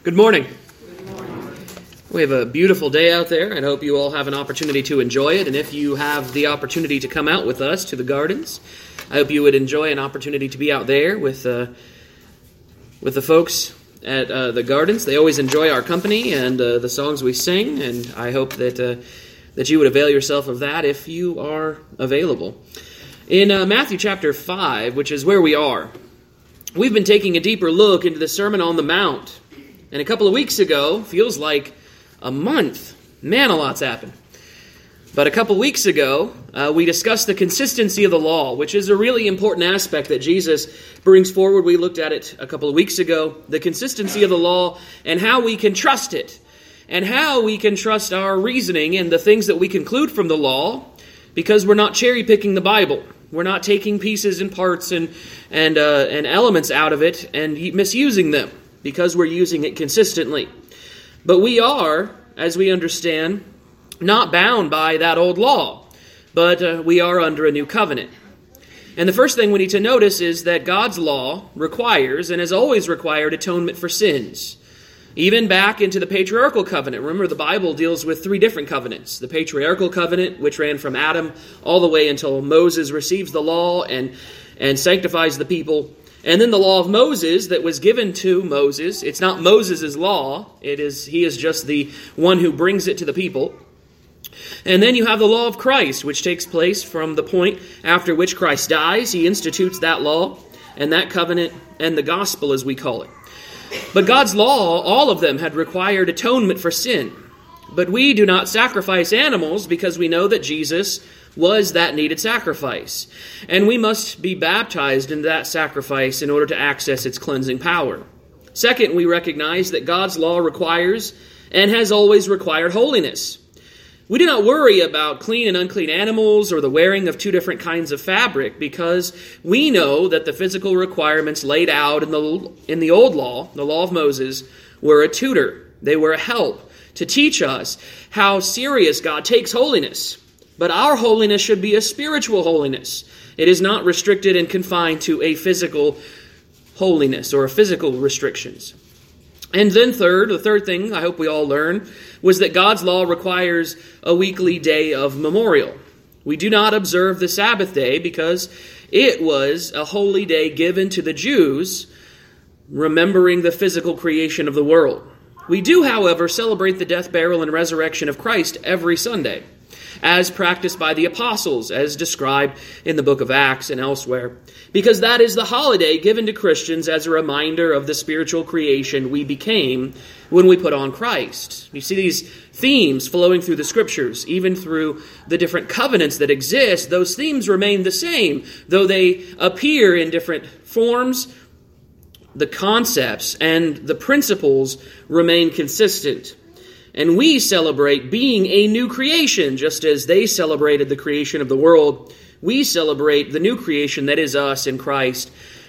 Good morning. We have a beautiful day out there, and I hope you all have an opportunity to enjoy it. And if you have the opportunity to come out with us to the gardens, I hope you would enjoy an opportunity to be out there with the folks at the gardens. They always enjoy our company and the songs we sing, and I hope that you would avail yourself of that if you are available. In Matthew chapter 5, which is where we are, we've been taking a deeper look into the Sermon on the Mount. And a couple of weeks ago, feels like a month. Man, a lot's happened. But a couple weeks ago, we discussed the consistency of the law, which is a really important aspect that Jesus brings forward. We looked at it a couple of weeks ago. The consistency of the law and how we can trust it. And how we can trust our reasoning and the things that we conclude from the law, because we're not cherry-picking the Bible. We're not taking pieces and parts and elements out of it and misusing them, because we're using it consistently. But we are, as we understand, not bound by that old law, but we are under a new covenant. And the first thing we need to notice is that God's law requires, and has always required, atonement for sins. Even back into the patriarchal covenant. Remember, the Bible deals with three different covenants. The patriarchal covenant, which ran from Adam all the way until Moses receives the law and sanctifies the people. And then the law of Moses that was given to Moses. It's not Moses' law. He is just the one who brings it to the people. And then you have the law of Christ, which takes place from the point after which Christ dies. He institutes that law and that covenant and the gospel, as we call it. But God's law, all of them, had required atonement for sin. But we do not sacrifice animals because we know that Jesus was that needed sacrifice. And we must be baptized into that sacrifice in order to access its cleansing power. Second, we recognize that God's law requires and has always required holiness. We do not worry about clean and unclean animals or the wearing of two different kinds of fabric, because we know that the physical requirements laid out in the old law, the law of Moses, were a tutor. They were a help to teach us how serious God takes holiness. But our holiness should be a spiritual holiness. It is not restricted and confined to a physical holiness or physical restrictions. And then the third thing I hope we all learn was that God's law requires a weekly day of memorial. We do not observe the Sabbath day because it was a holy day given to the Jews, remembering the physical creation of the world. We do, however, celebrate the death, burial, and resurrection of Christ every Sunday, as practiced by the apostles, as described in the book of Acts and elsewhere, because that is the holiday given to Christians as a reminder of the spiritual creation we became when we put on Christ. You see these themes flowing through the Scriptures, even through the different covenants that exist. Those themes remain the same, though they appear in different forms. The concepts and the principles remain consistent. And we celebrate being a new creation, just as they celebrated the creation of the world. We celebrate the new creation that is us in Christ,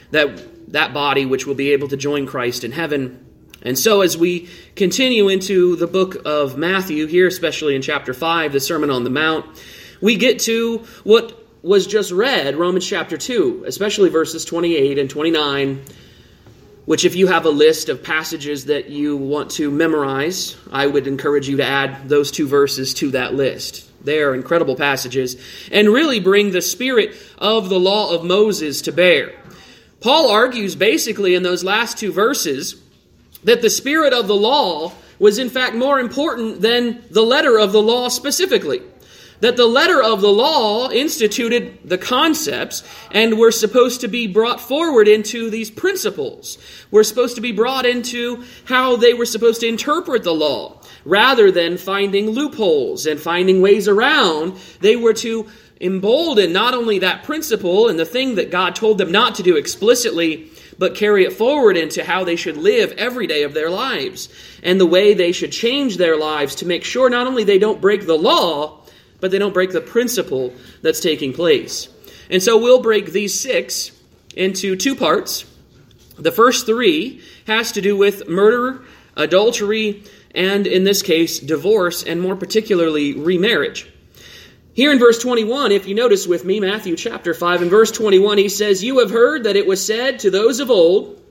that body which will be able to join Christ in heaven. And so as we continue into the book of Matthew, here especially in chapter 5, the Sermon on the Mount, we get to what was just read, Romans chapter 2, especially verses 28 and 29, which if you have a list of passages that you want to memorize, I would encourage you to add those two verses to that list. They are incredible passages and really bring the spirit of the law of Moses to bear. Paul argues basically in those last two verses that the spirit of the law was in fact more important than the letter of the law specifically. That the letter of the law instituted the concepts and were supposed to be brought forward into these principles. We're supposed to be brought into how they were supposed to interpret the law. Rather than finding loopholes and finding ways around, they were to embolden not only that principle and the thing that God told them not to do explicitly, but carry it forward into how they should live every day of their lives and the way they should change their lives to make sure not only they don't break the law, but they don't break the principle that's taking place. And so we'll break these 6 into 2 parts. The first 3 has to do with murder, adultery, and in this case, divorce, and more particularly, remarriage. Here in verse 21, if you notice with me, Matthew chapter 5 and verse 21, he says, "You have heard that it was said to those of old,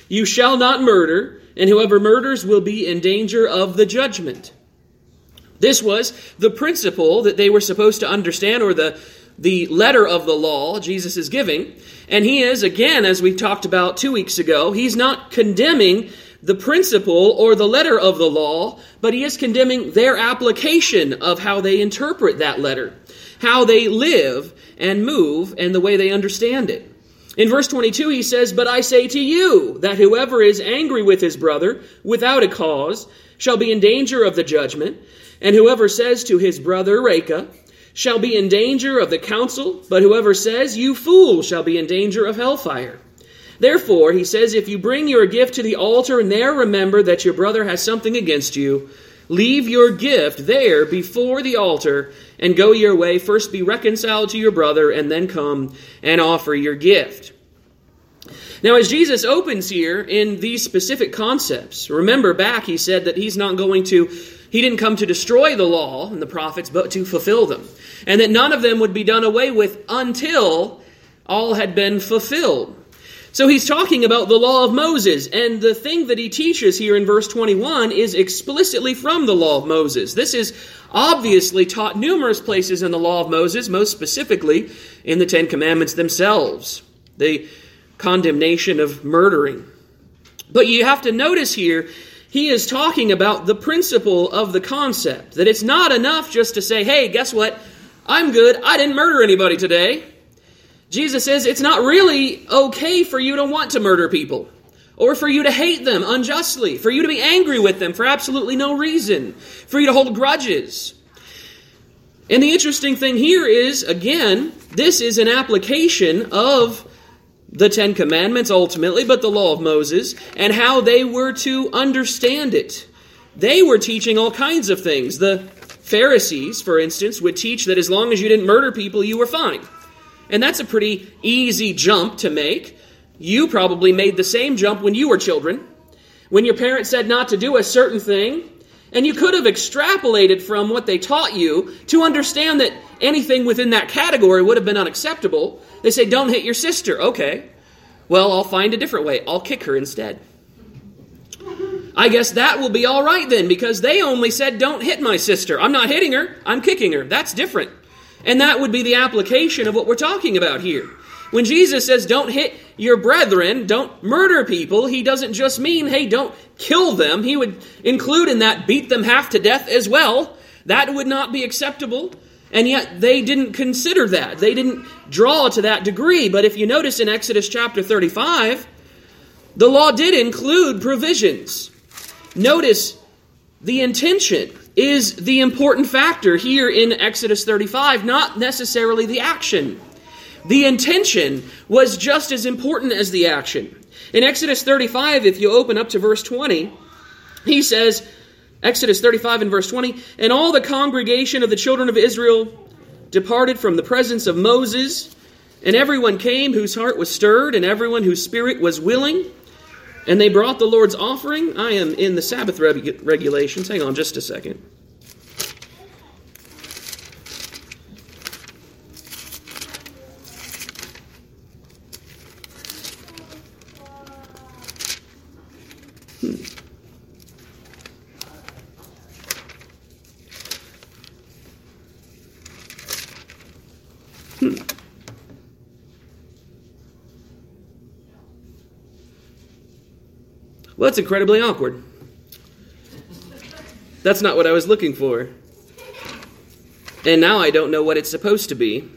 You shall not murder, and whoever murders will be in danger of the judgment. This was the principle that they were supposed to understand, or the letter of the law Jesus is giving. And he is, again, as we talked about 2 weeks ago, he's not condemning the principle or the letter of the law, but he is condemning their application of how they interpret that letter, how they live and move, and the way they understand it. In verse 22, he says, "But I say to you, that whoever is angry with his brother without a cause shall be in danger of the judgment, and whoever says to his brother, Reka, shall be in danger of the council, but whoever says, you fool, shall be in danger of hellfire. Therefore," he says, "if you bring your gift to the altar and there remember that your brother has something against you, leave your gift there before the altar and go your way. First be reconciled to your brother and then come and offer your gift." Now, as Jesus opens here in these specific concepts, remember back he said that he didn't come to destroy the law and the prophets, but to fulfill them. And that none of them would be done away with until all had been fulfilled. So he's talking about the law of Moses, and the thing that he teaches here in verse 21 is explicitly from the law of Moses. This is obviously taught numerous places in the law of Moses, most specifically in the Ten Commandments themselves, the condemnation of murdering. But you have to notice here, he is talking about the principle of the concept, that it's not enough just to say, hey, guess what? I'm good. I didn't murder anybody today. Jesus says it's not really okay for you to want to murder people, or for you to hate them unjustly, for you to be angry with them for absolutely no reason, for you to hold grudges. And the interesting thing here is, again, this is an application of the Ten Commandments ultimately, but the law of Moses, and how they were to understand it. They were teaching all kinds of things. The Pharisees, for instance, would teach that as long as you didn't murder people, you were fine. And that's a pretty easy jump to make. You probably made the same jump when you were children, when your parents said not to do a certain thing, and you could have extrapolated from what they taught you to understand that anything within that category would have been unacceptable. They say, don't hit your sister. Okay, well, I'll find a different way. I'll kick her instead. I guess that will be all right then, because they only said, don't hit my sister. I'm not hitting her, I'm kicking her. That's different. And that would be the application of what we're talking about here. When Jesus says, don't hit your brethren, don't murder people, he doesn't just mean, hey, don't kill them. He would include in that, beat them half to death as well. That would not be acceptable. And yet they didn't consider that. They didn't draw to that degree. But if you notice in Exodus chapter 35, the law did include provisions. Notice the intention is the important factor here in Exodus 35, not necessarily the action. The intention was just as important as the action. In Exodus 35, if you open up to verse 20, he says, Exodus 35 and verse 20, "And all the congregation of the children of Israel departed from the presence of Moses, and everyone came whose heart was stirred, and everyone whose spirit was willing. And they brought the Lord's offering." I am in the Sabbath regulations. Hang on just a second. Well, that's incredibly awkward. That's not what I was looking for. And now I don't know what it's supposed to be.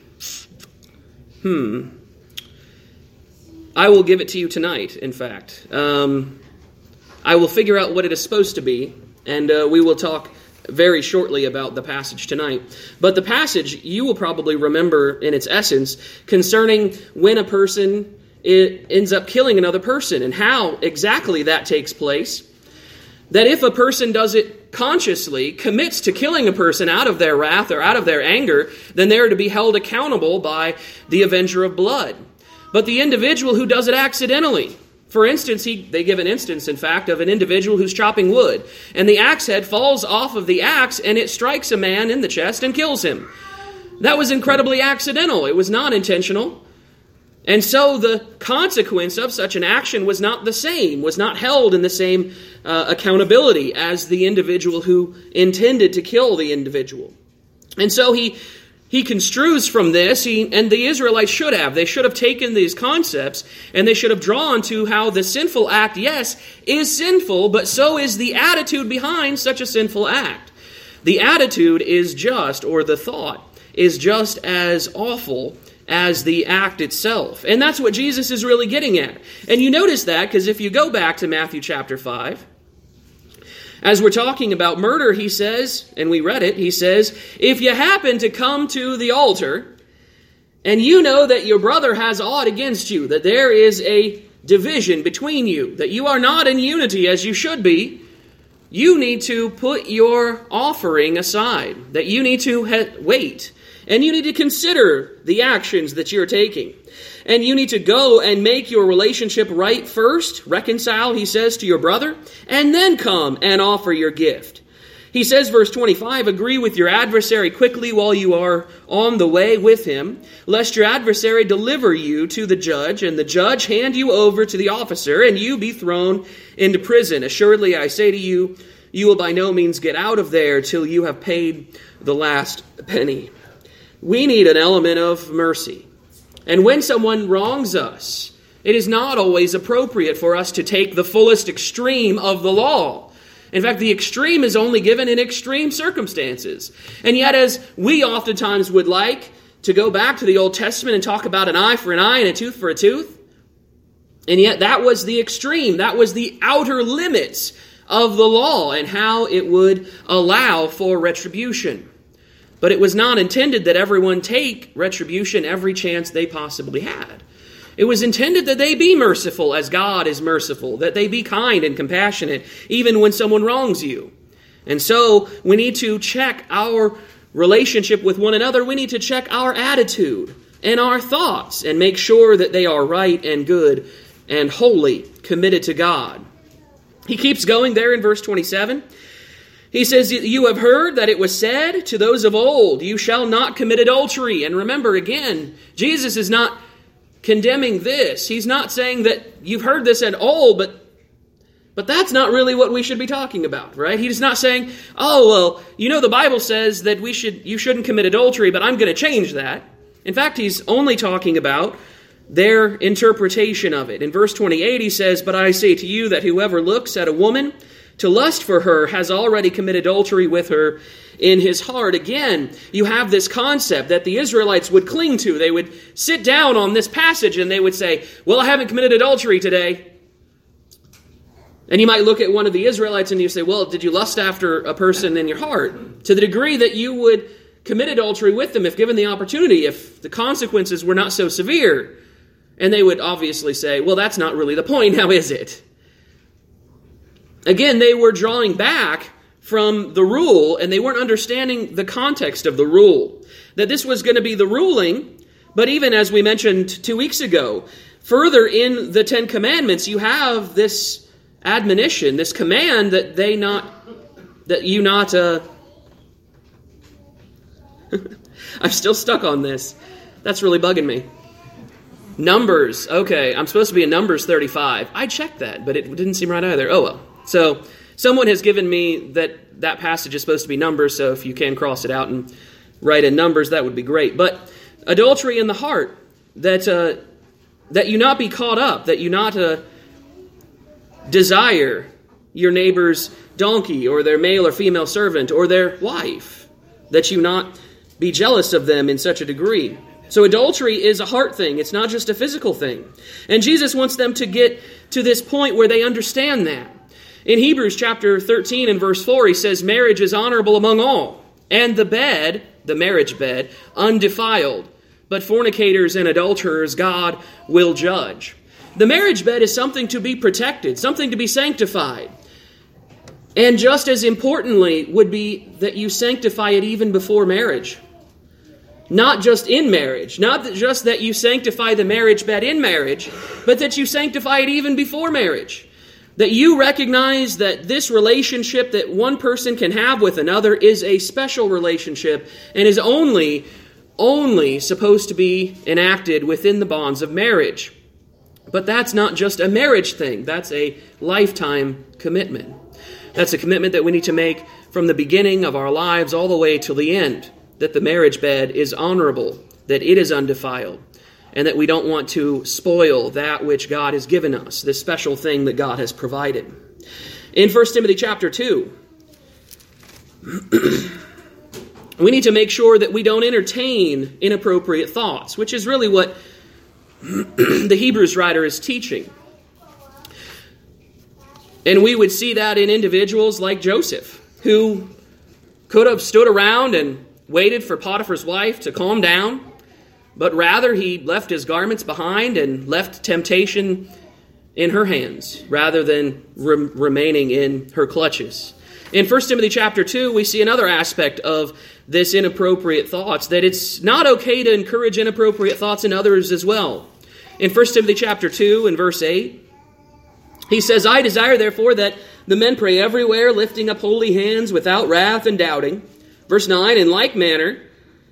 I will give it to you tonight, in fact. I will figure out what it is supposed to be, and we will talk very shortly about the passage tonight. But the passage, you will probably remember in its essence, concerning when a person ends up killing another person and how exactly that takes place. That if a person does it consciously, commits to killing a person out of their wrath or out of their anger, then they are to be held accountable by the avenger of blood. But the individual who does it accidentally, for instance, they give an instance, in fact, of an individual who's chopping wood, and the axe head falls off of the axe and it strikes a man in the chest and kills him. That was incredibly accidental. It was not intentional. And so the consequence of such an action was not the same, was not held in the same accountability as the individual who intended to kill the individual. And so he construes from this, and the Israelites should have. They should have taken these concepts, and they should have drawn to how the sinful act, yes, is sinful, but so is the attitude behind such a sinful act. The attitude is just, or the thought is just as awful as the act itself. And that's what Jesus is really getting at. And you notice that because if you go back to Matthew chapter 5, as we're talking about murder, he says, and we read it, he says, if you happen to come to the altar and you know that your brother has aught against you, that there is a division between you, that you are not in unity as you should be, you need to put your offering aside, that you need to wait. And you need to consider the actions that you're taking. And you need to go and make your relationship right first. Reconcile, he says, to your brother. And then come and offer your gift. He says, verse 25, agree with your adversary quickly while you are on the way with him, lest your adversary deliver you to the judge, and the judge hand you over to the officer, and you be thrown into prison. Assuredly, I say to you, you will by no means get out of there till you have paid the last penny. We need an element of mercy. And when someone wrongs us, it is not always appropriate for us to take the fullest extreme of the law. In fact, the extreme is only given in extreme circumstances. And yet, as we oftentimes would like to go back to the Old Testament and talk about an eye for an eye and a tooth for a tooth, and yet that was the extreme. That was the outer limits of the law and how it would allow for retribution. But it was not intended that everyone take retribution every chance they possibly had. It was intended that they be merciful as God is merciful, that they be kind and compassionate even when someone wrongs you. And so we need to check our relationship with one another. We need to check our attitude and our thoughts and make sure that they are right and good and holy, committed to God. He keeps going there in verse 27. He says, you have heard that it was said to those of old, you shall not commit adultery. And remember again, Jesus is not condemning this. He's not saying that you've heard this at old, but that's not really what we should be talking about, right? He's not saying, oh, well, you know the Bible says that you shouldn't commit adultery, but I'm going to change that. In fact, he's only talking about their interpretation of it. In verse 28, he says, but I say to you that whoever looks at a woman to lust for her has already committed adultery with her in his heart. Again, you have this concept that the Israelites would cling to. They would sit down on this passage and they would say, well, I haven't committed adultery today. And you might look at one of the Israelites and you say, well, did you lust after a person in your heart? To the degree that you would commit adultery with them if given the opportunity, if the consequences were not so severe. And they would obviously say, well, that's not really the point, now is it? Again, they were drawing back from the rule, and they weren't understanding the context of the rule. That this was going to be the ruling, but even as we mentioned 2 weeks ago, further in the Ten Commandments, you have this admonition, this command that you not. I'm still stuck on this. That's really bugging me. Numbers. Okay, I'm supposed to be in Numbers 35. I checked that, but it didn't seem right either. Oh well. So someone has given me that passage is supposed to be Numbers, so if you can cross it out and write in Numbers, that would be great. But adultery in the heart, that you not be caught up, that you not desire your neighbor's donkey or their male or female servant or their wife, that you not be jealous of them in such a degree. So adultery is a heart thing. It's not just a physical thing. And Jesus wants them to get to this point where they understand that. In Hebrews chapter 13 and verse 4, he says, marriage is honorable among all, and the bed, the marriage bed, undefiled. But fornicators and adulterers God will judge. The marriage bed is something to be protected, something to be sanctified. And just as importantly would be that you sanctify it even before marriage. Not just in marriage, not just that you sanctify the marriage bed in marriage, but that you sanctify it even before marriage. That you recognize that this relationship that one person can have with another is a special relationship and is only only supposed to be enacted within the bonds of marriage. But that's not just a marriage thing. That's a lifetime commitment. That's a commitment that we need to make from the beginning of our lives all the way till the end, that the marriage bed is honorable, that it is undefiled, and that we don't want to spoil that which God has given us, this special thing that God has provided. In 1 Timothy chapter 2, we need to make sure that we don't entertain inappropriate thoughts, which is really what the Hebrews writer is teaching. And we would see that in individuals like Joseph, who could have stood around and waited for Potiphar's wife to calm down, but rather he left his garments behind and left temptation in her hands rather than remaining in her clutches. In 1 Timothy chapter 2, we see another aspect of this inappropriate thoughts, that it's not okay to encourage inappropriate thoughts in others as well. In 1 Timothy chapter 2 and verse 8, he says, I desire therefore that the men pray everywhere, lifting up holy hands without wrath and doubting. Verse 9, in like manner,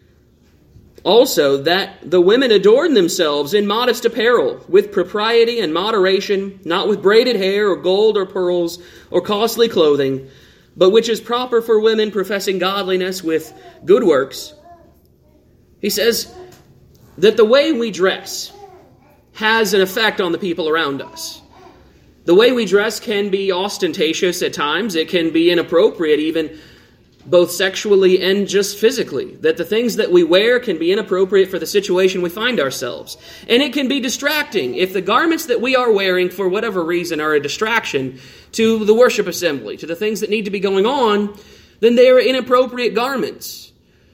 also that the women adorn themselves in modest apparel, with propriety and moderation, not with braided hair or gold or pearls or costly clothing, but which is proper for women professing godliness with good works. He says that the way we dress has an effect on the people around us. The way we dress can be ostentatious at times. It can be inappropriate, even both sexually and just physically. That the things that we wear can be inappropriate for the situation we find ourselves. And it can be distracting. If the garments that we are wearing, for whatever reason, are a distraction to the worship assembly, to the things that need to be going on, then they are inappropriate garments.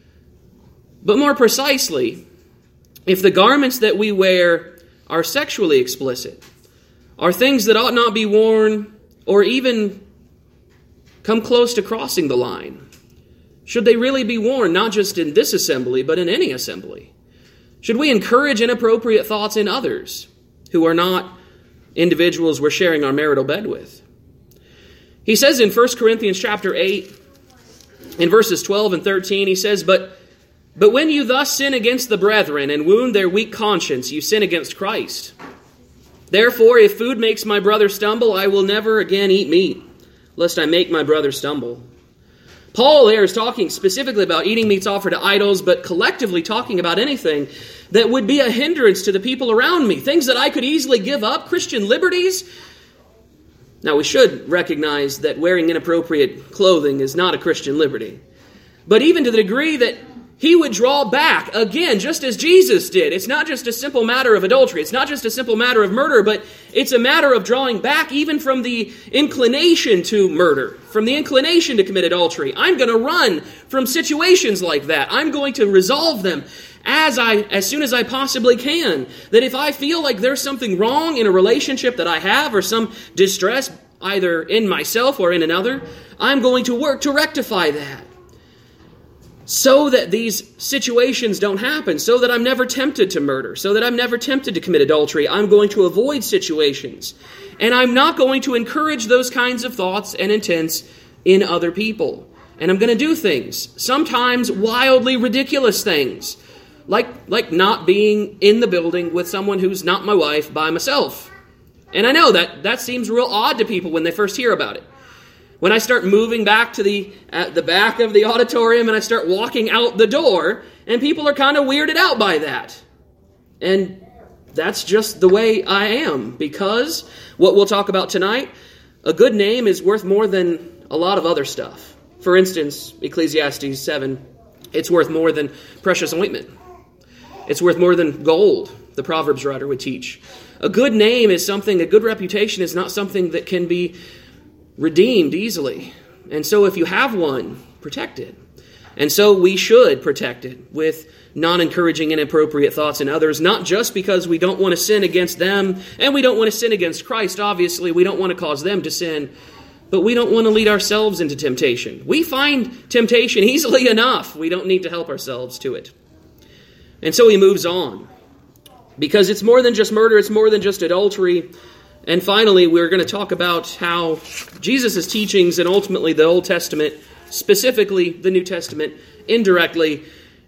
But more precisely, if the garments that we wear are sexually explicit, are things that ought not be worn or even come close to crossing the line, should they really be worn, not just in this assembly, but in any assembly? Should we encourage inappropriate thoughts in others who are not individuals we're sharing our marital bed with? He says in 1 Corinthians chapter 8, in verses 12 and 13, he says, But when you thus sin against the brethren and wound their weak conscience, you sin against Christ. Therefore, if food makes my brother stumble, I will never again eat meat, lest I make my brother stumble. Paul there is talking specifically about eating meats offered to idols, but collectively talking about anything that would be a hindrance to the people around me. Things that I could easily give up, Christian liberties. Now, we should recognize that wearing inappropriate clothing is not a Christian liberty. But even to the degree that he would draw back, again, just as Jesus did. It's not just a simple matter of adultery. It's not just a simple matter of murder, but it's a matter of drawing back even from the inclination to murder, from the inclination to commit adultery. I'm going to run from situations like that. I'm going to resolve them as soon as I possibly can. That if I feel like there's something wrong in a relationship that I have or some distress either in myself or in another, I'm going to work to rectify that, so that these situations don't happen, so that I'm never tempted to murder, so that I'm never tempted to commit adultery. I'm going to avoid situations. And I'm not going to encourage those kinds of thoughts and intents in other people. And I'm going to do things, sometimes wildly ridiculous things, like not being in the building with someone who's not my wife by myself. And I know that seems real odd to people when they first hear about it. When I start moving back to the back of the auditorium and I start walking out the door, and people are kind of weirded out by that. And that's just the way I am, because what we'll talk about tonight, a good name is worth more than a lot of other stuff. For instance, Ecclesiastes 7, it's worth more than precious ointment. It's worth more than gold, the Proverbs writer would teach. A good name is something, a good reputation is not something that can be redeemed easily. And so if you have one, protect it. And so we should protect it with non-encouraging inappropriate thoughts in others, not just because we don't want to sin against them and we don't want to sin against Christ. Obviously, we don't want to cause them to sin, but we don't want to lead ourselves into temptation. We find temptation easily enough. We don't need to help ourselves to it. And so he moves on, because it's more than just murder, it's more than just adultery. And finally, we're going to talk about how Jesus' teachings and ultimately the Old Testament, specifically the New Testament, indirectly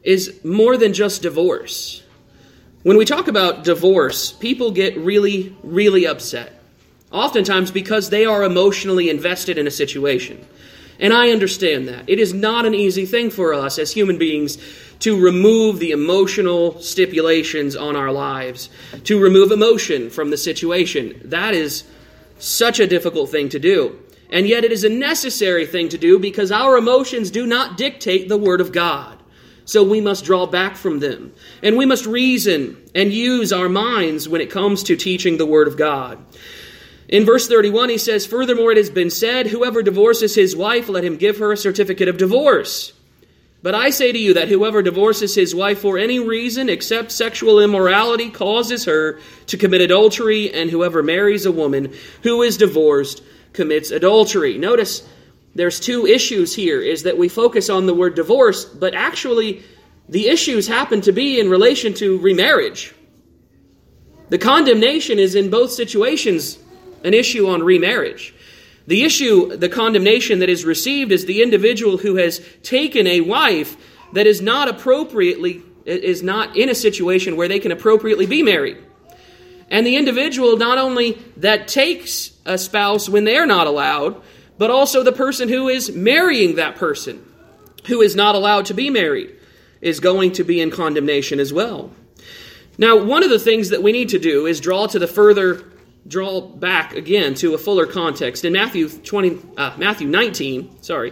is more than just divorce. When we talk about divorce, people get really, really upset. Oftentimes because they are emotionally invested in a situation. And I understand that. It is not an easy thing for us as human beings to remove the emotional stipulations on our lives, to remove emotion from the situation. That is such a difficult thing to do. And yet it is a necessary thing to do because our emotions do not dictate the Word of God. So we must draw back from them. And we must reason and use our minds when it comes to teaching the Word of God. In verse 31, he says, "Furthermore, it has been said, whoever divorces his wife, let him give her a certificate of divorce. But I say to you that whoever divorces his wife for any reason except sexual immorality causes her to commit adultery, and whoever marries a woman who is divorced commits adultery." Notice there's two issues here, is that we focus on the word divorce, but actually the issues happen to be in relation to remarriage. The condemnation is in both situations an issue on remarriage. The condemnation that is received is the individual who has taken a wife that is not in a situation where they can appropriately be married. And the individual not only that takes a spouse when they're not allowed, but also the person who is marrying that person, who is not allowed to be married, is going to be in condemnation as well. Now, one of the things that we need to do is draw back again to a fuller context. In Matthew 19,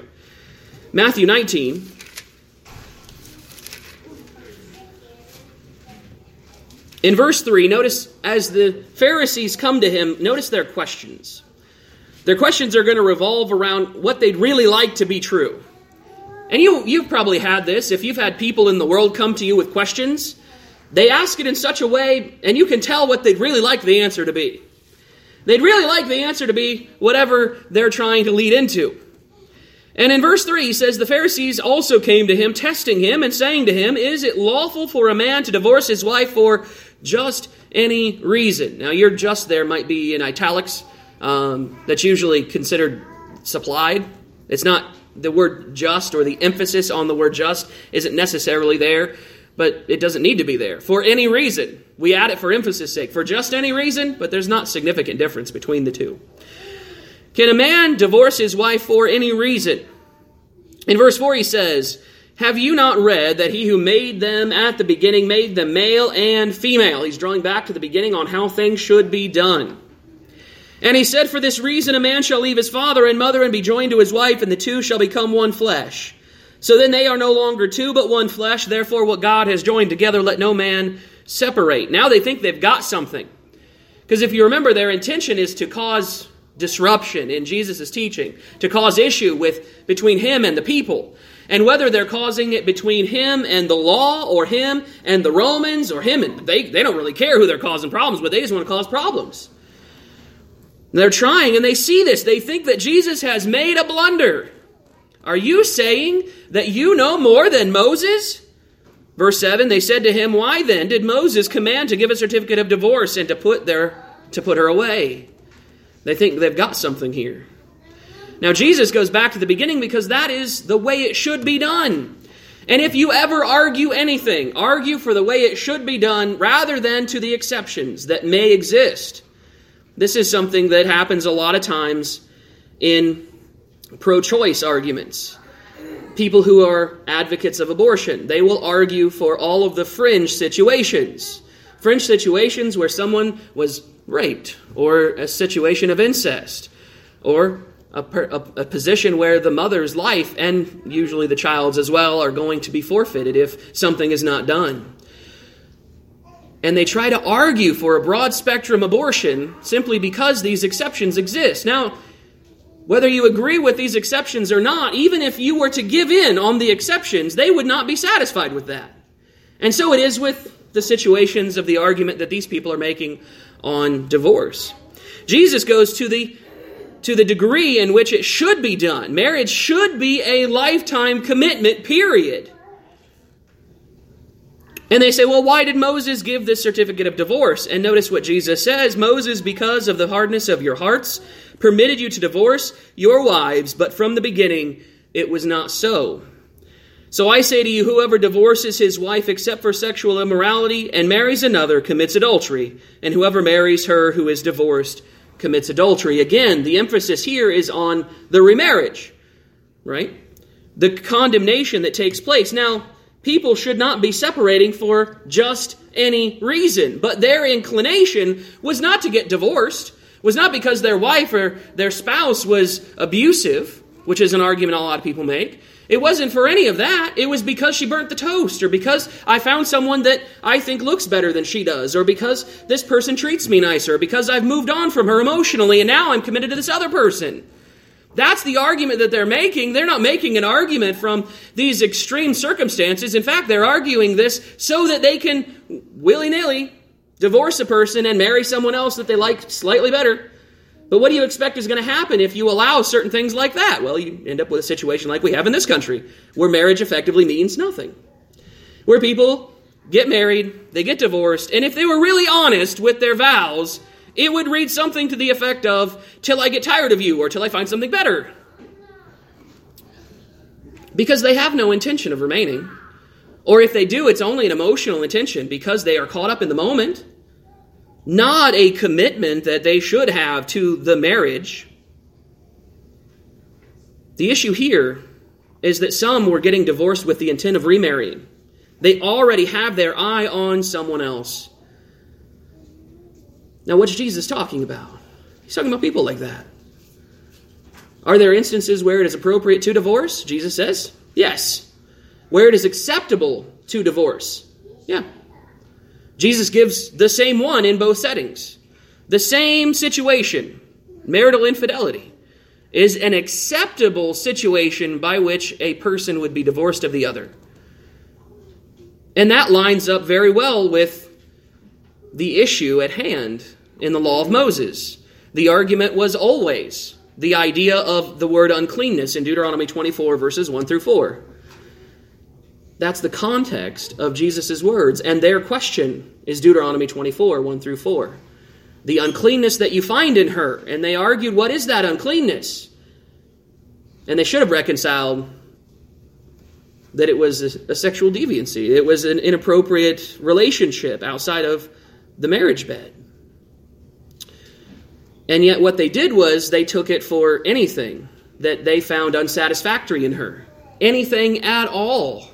in verse 3, notice as the Pharisees come to him, notice their questions. Their questions are going to revolve around what they'd really like to be true. And you've probably had this. If you've had people in the world come to you with questions, they ask it in such a way, and you can tell what they'd really like the answer to be. They'd really like the answer to be whatever they're trying to lead into. And in verse 3, he says, "The Pharisees also came to him, testing him and saying to him, 'Is it lawful for a man to divorce his wife for just any reason?'" Now, your "just" there might be in italics. That's usually considered supplied. It's not the word "just," or the emphasis on the word "just" isn't necessarily there, but it doesn't need to be there. For any reason. We add it for emphasis' sake. For just any reason, but there's not significant difference between the two. Can a man divorce his wife for any reason? In verse 4 he says, "Have you not read that he who made them at the beginning made them male and female?" He's drawing back to the beginning on how things should be done. "And he said, for this reason a man shall leave his father and mother and be joined to his wife, and the two shall become one flesh. So then they are no longer two, but one flesh. Therefore what God has joined together, let no man separate." Now they think they've got something. Because if you remember, their intention is to cause disruption in Jesus' teaching, to cause issue between him and the people. And whether they're causing it between him and the law, or him and the Romans, or him and they don't really care who they're causing problems with. They just want to cause problems. They're trying, and they see this. They think that Jesus has made a blunder. "Are you saying that you know more than Moses?" Verse 7, "They said to him, 'Why then did Moses command to give a certificate of divorce and to put her away?'" They think they've got something here. Now Jesus goes back to the beginning because that is the way it should be done. And if you ever argue anything, argue for the way it should be done rather than to the exceptions that may exist. This is something that happens a lot of times in pro-choice arguments. People who are advocates of abortion, they will argue for all of the fringe situations. Fringe situations where someone was raped, or a situation of incest, or a position where the mother's life, and usually the child's as well, are going to be forfeited if something is not done. And they try to argue for a broad spectrum abortion simply because these exceptions exist. Now, whether you agree with these exceptions or not, even if you were to give in on the exceptions, they would not be satisfied with that. And so it is with the situations of the argument that these people are making on divorce. Jesus goes to the degree in which it should be done. Marriage should be a lifetime commitment, period. And they say, well, why did Moses give this certificate of divorce? And notice what Jesus says. "Moses, because of the hardness of your hearts, permitted you to divorce your wives, but from the beginning it was not so." So I say to you, whoever divorces his wife except for sexual immorality and marries another commits adultery, and whoever marries her who is divorced commits adultery. Again, the emphasis here is on the remarriage, right? The condemnation that takes place. Now, people should not be separating for just any reason, but their inclination was not to get divorced, was not because their wife or their spouse was abusive, which is an argument a lot of people make. It wasn't for any of that. It was because she burnt the toast, or because I found someone that I think looks better than she does, or because this person treats me nicer, or because I've moved on from her emotionally and now I'm committed to this other person. That's the argument that they're making. They're not making an argument from these extreme circumstances. In fact, they're arguing this so that they can willy-nilly divorce a person and marry someone else that they like slightly better. But what do you expect is going to happen if you allow certain things like that? Well, you end up with a situation like we have in this country, where marriage effectively means nothing. Where people get married, they get divorced, and if they were really honest with their vows, it would read something to the effect of, till I get tired of you, or till I find something better. Because they have no intention of remaining. Or if they do, it's only an emotional intention because they are caught up in the moment. Not a commitment that they should have to the marriage. The issue here is that some were getting divorced with the intent of remarrying. They already have their eye on someone else. Now, what's Jesus talking about? He's talking about people like that. Are there instances where it is appropriate to divorce? Jesus says, yes. Where it is acceptable to divorce? Yeah. Jesus gives the same one in both settings. The same situation, marital infidelity, is an acceptable situation by which a person would be divorced of the other. And that lines up very well with the issue at hand in the law of Moses. The argument was always the idea of the word uncleanness in Deuteronomy 24, verses 1 through 4. That's the context of Jesus' words, and their question is Deuteronomy 24, 1 through 4. The uncleanness that you find in her, and they argued, what is that uncleanness? And they should have reconciled that it was a sexual deviancy. It was an inappropriate relationship outside of the marriage bed. And yet what they did was they took it for anything that they found unsatisfactory in her. Anything at all.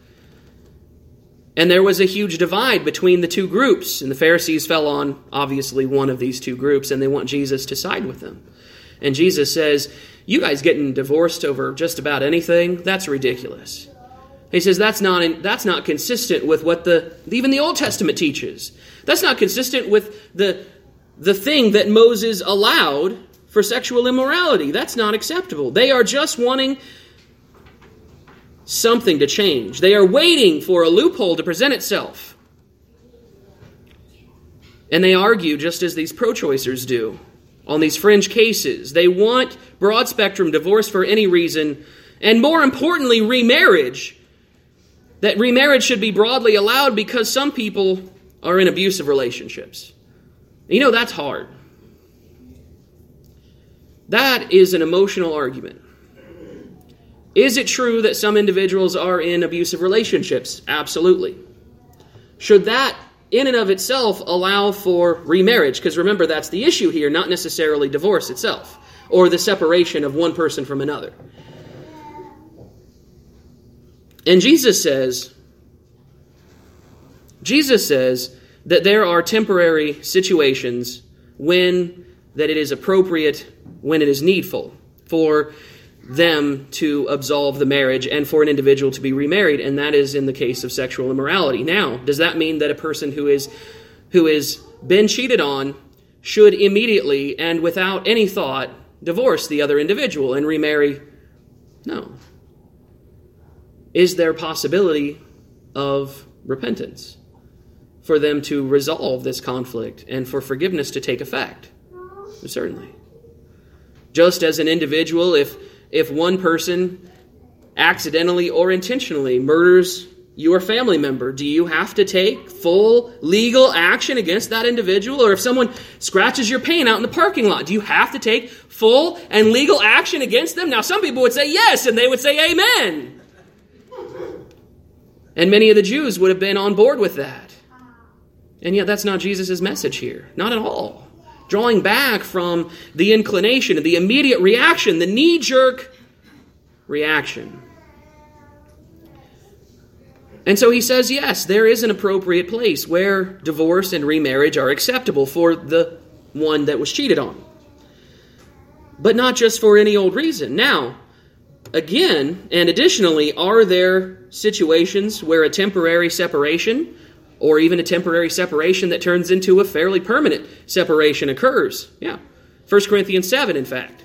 And there was a huge divide between the two groups. And the Pharisees fell on, obviously, one of these two groups, and they want Jesus to side with them. And Jesus says, you guys getting divorced over just about anything? That's ridiculous. He says that's not consistent with what even the Old Testament teaches. That's not consistent with the thing that Moses allowed for sexual immorality. That's not acceptable. They are just wanting something to change. They are waiting for a loophole to present itself. And they argue just as these pro-choicers do on these fringe cases. They want broad-spectrum divorce for any reason, and more importantly, remarriage. That remarriage should be broadly allowed because some people are in abusive relationships. You know, that's hard. That is an emotional argument. Is it true that some individuals are in abusive relationships? Absolutely. Should that, in and of itself, allow for remarriage? Because remember, that's the issue here, not necessarily divorce itself, or the separation of one person from another. And Jesus says that there are temporary situations that it is appropriate, when it is needful, for them to absolve the marriage and for an individual to be remarried, and that is in the case of sexual immorality. Now, does that mean that a person who is been cheated on should immediately and without any thought divorce the other individual and remarry? No. Is there possibility of repentance for them to resolve this conflict and for forgiveness to take effect? Certainly. Just as an individual, if one person accidentally or intentionally murders your family member, do you have to take full legal action against that individual? Or if someone scratches your paint out in the parking lot, do you have to take full and legal action against them? Now, some people would say yes, and they would say amen. And many of the Jews would have been on board with that. And yet that's not Jesus' message here. Not at all. Drawing back from the inclination, the immediate reaction, the knee-jerk reaction. And so he says, yes, there is an appropriate place where divorce and remarriage are acceptable for the one that was cheated on. But not just for any old reason. Now, again, and additionally, are there situations where a temporary separation, or even a temporary separation that turns into a fairly permanent separation occurs? Yeah. 1 Corinthians 7, in fact.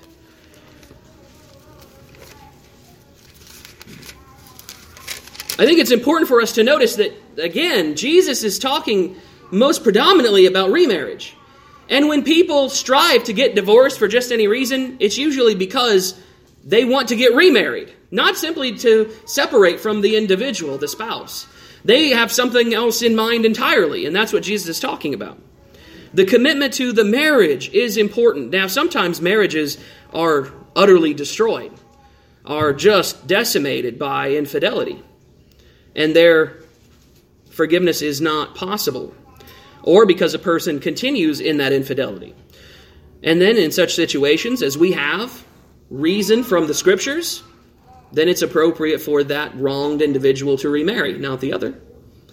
I think it's important for us to notice that, again, Jesus is talking most predominantly about remarriage. And when people strive to get divorced for just any reason, it's usually because they want to get remarried, not simply to separate from the individual, the spouse. They have something else in mind entirely, and that's what Jesus is talking about. The commitment to the marriage is important. Now, sometimes marriages are utterly destroyed, are just decimated by infidelity, and their forgiveness is not possible, or because a person continues in that infidelity. And then in such situations, as we have reason from the Scriptures, then it's appropriate for that wronged individual to remarry, not the other.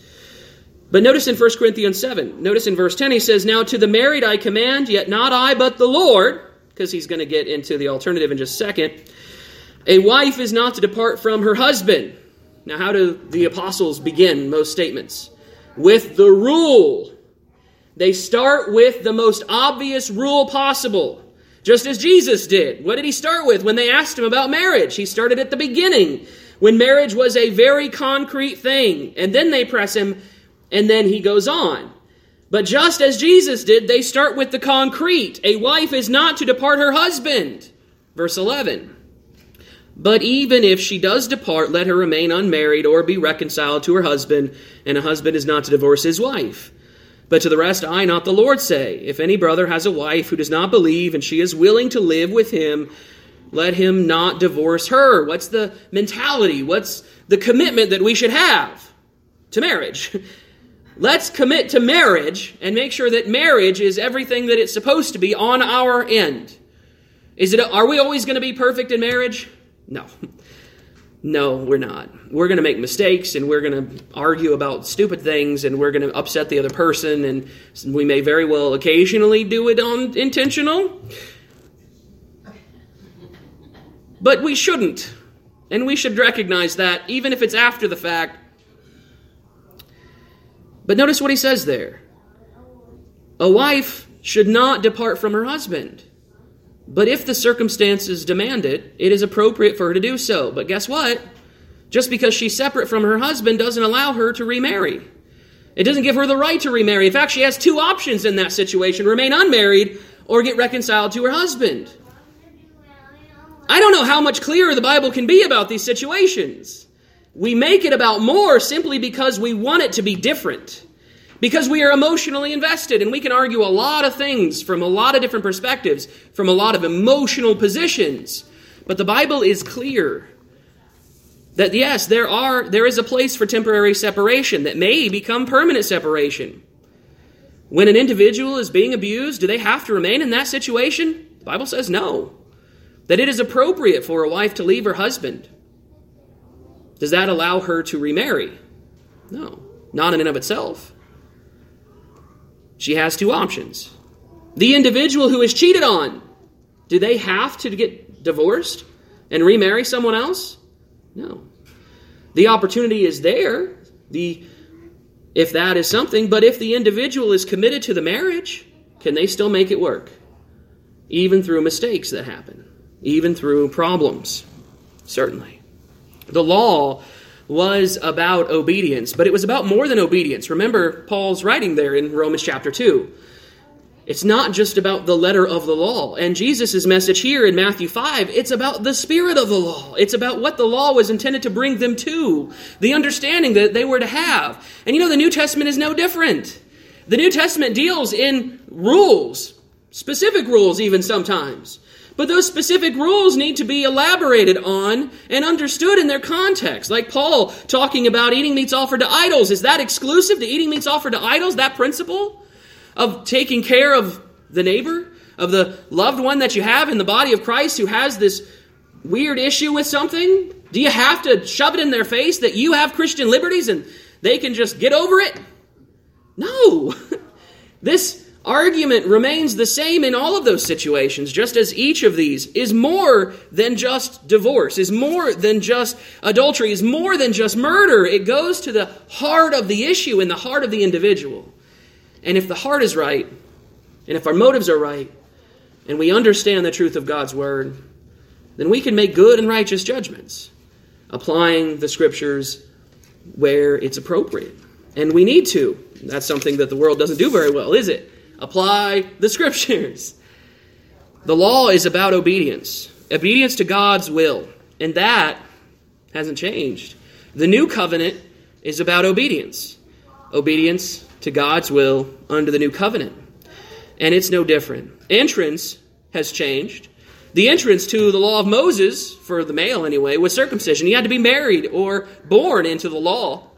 But notice in 1 Corinthians 7, notice in verse 10, he says, "Now to the married I command, yet not I, but the Lord," because he's going to get into the alternative in just a second, "a wife is not to depart from her husband." Now, how do the apostles begin most statements? With the rule. They start with the most obvious rule possible, just as Jesus did. What did he start with when they asked him about marriage? He started at the beginning, when marriage was a very concrete thing. And then they press him, and then he goes on. But just as Jesus did, they start with the concrete. A wife is not to depart her husband. Verse 11. "But even if she does depart, let her remain unmarried or be reconciled to her husband, and a husband is not to divorce his wife. But to the rest I, not the Lord, say, if any brother has a wife who does not believe, and she is willing to live with him, let him not divorce her." What's the mentality? What's the commitment that we should have to marriage? Let's commit to marriage and make sure that marriage is everything that it's supposed to be on our end. Are we always going to be perfect in marriage? No. No, we're not. We're going to make mistakes, and we're going to argue about stupid things, and we're going to upset the other person, and we may very well occasionally do it unintentional. But we shouldn't. And we should recognize that, even if it's after the fact. But notice what he says there. A wife should not depart from her husband. But if the circumstances demand it, it is appropriate for her to do so. But guess what? Just because she's separate from her husband doesn't allow her to remarry. It doesn't give her the right to remarry. In fact, she has two options in that situation: remain unmarried or get reconciled to her husband. I don't know how much clearer the Bible can be about these situations. We make it about more simply because we want it to be different. Because we are emotionally invested, and we can argue a lot of things from a lot of different perspectives, from a lot of emotional positions. But the Bible is clear that yes, there is a place for temporary separation that may become permanent separation. When an individual is being abused, do they have to remain in that situation? The Bible says no. That it is appropriate for a wife to leave her husband. Does that allow her to remarry? No, not in and of itself. She has two options. The individual who is cheated on, do they have to get divorced and remarry someone else? No. The opportunity is there, if that is something, but if the individual is committed to the marriage, can they still make it work? Even through mistakes that happen, even through problems, certainly. The law was about obedience, but it was about more than obedience. Remember Paul's writing there in Romans chapter 2. It's not just about the letter of the law. And Jesus' message here in Matthew 5, it's about the spirit of the law. It's about what the law was intended to bring them to, the understanding that they were to have. And the New Testament is no different. The New Testament deals in rules, specific rules even sometimes. But those specific rules need to be elaborated on and understood in their context. Like Paul talking about eating meats offered to idols. Is that exclusive to eating meats offered to idols, that principle of taking care of the neighbor, of the loved one that you have in the body of Christ who has this weird issue with something? Do you have to shove it in their face that you have Christian liberties and they can just get over it? No. This argument remains the same in all of those situations, just as each of these is more than just divorce, is more than just adultery, is more than just murder. It goes to the heart of the issue and the heart of the individual. And if the heart is right, and if our motives are right, and we understand the truth of God's Word, then we can make good and righteous judgments, applying the Scriptures where it's appropriate. And we need to. That's something that the world doesn't do very well, is it? Apply the Scriptures. The law is about obedience. Obedience to God's will. And that hasn't changed. The new covenant is about obedience. Obedience to God's will under the new covenant. And it's no different. Entrance has changed. The entrance to the law of Moses, for the male anyway, was circumcision. You had to be married or born into the law.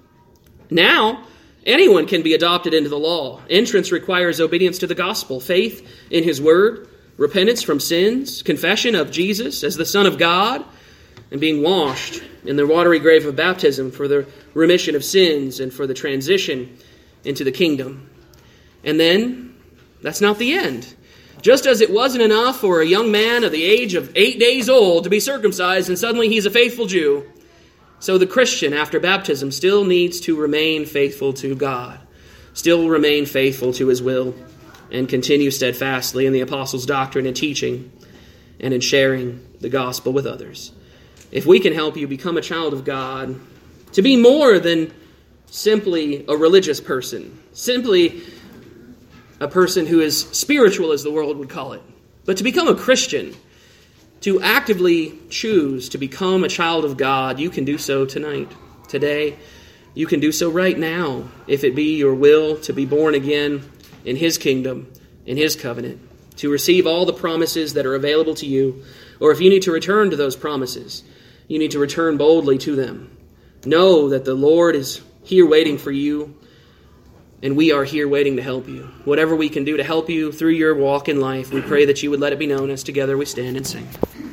Now, anyone can be adopted into the law. Entrance requires obedience to the gospel, faith in His Word, repentance from sins, confession of Jesus as the Son of God, and being washed in the watery grave of baptism for the remission of sins and for the transition into the kingdom. And then, that's not the end. Just as it wasn't enough for a young man of the age of 8 days old to be circumcised and suddenly he's a faithful Jew, so the Christian, after baptism, still needs to remain faithful to God, still remain faithful to His will, and continue steadfastly in the apostles' doctrine and teaching, and in sharing the gospel with others. If we can help you become a child of God, to be more than simply a religious person, simply a person who is spiritual, as the world would call it, but to become a Christian, to actively choose to become a child of God, you can do so tonight, today. You can do so right now, if it be your will to be born again in His kingdom, in His covenant, to receive all the promises that are available to you, or if you need to return to those promises, you need to return boldly to them. Know that the Lord is here waiting for you, and we are here waiting to help you. Whatever we can do to help you through your walk in life, we pray that you would let it be known as together we stand and sing.